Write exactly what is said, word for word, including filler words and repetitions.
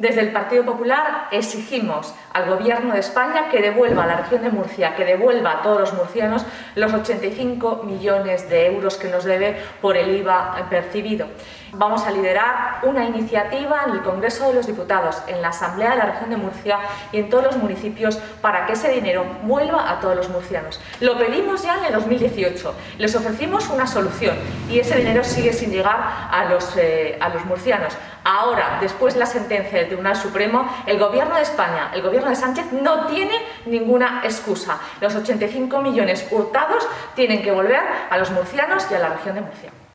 Desde el Partido Popular exigimos al Gobierno de España que devuelva a la región de Murcia, que devuelva a todos los murcianos los ochenta y cinco millones de euros que nos debe por el I V A percibido. Vamos a liderar una iniciativa en el Congreso de los Diputados, en la Asamblea de la Región de Murcia y en todos los municipios para que ese dinero vuelva a todos los murcianos. Lo pedimos ya en el dos mil dieciocho, les ofrecimos una solución y ese dinero sigue sin llegar a los, eh, a los murcianos. Ahora, después de la sentencia del Tribunal Supremo, el Gobierno de España, el Gobierno de Sánchez, no tiene ninguna excusa. Los ochenta y cinco millones hurtados tienen que volver a los murcianos y a la región de Murcia.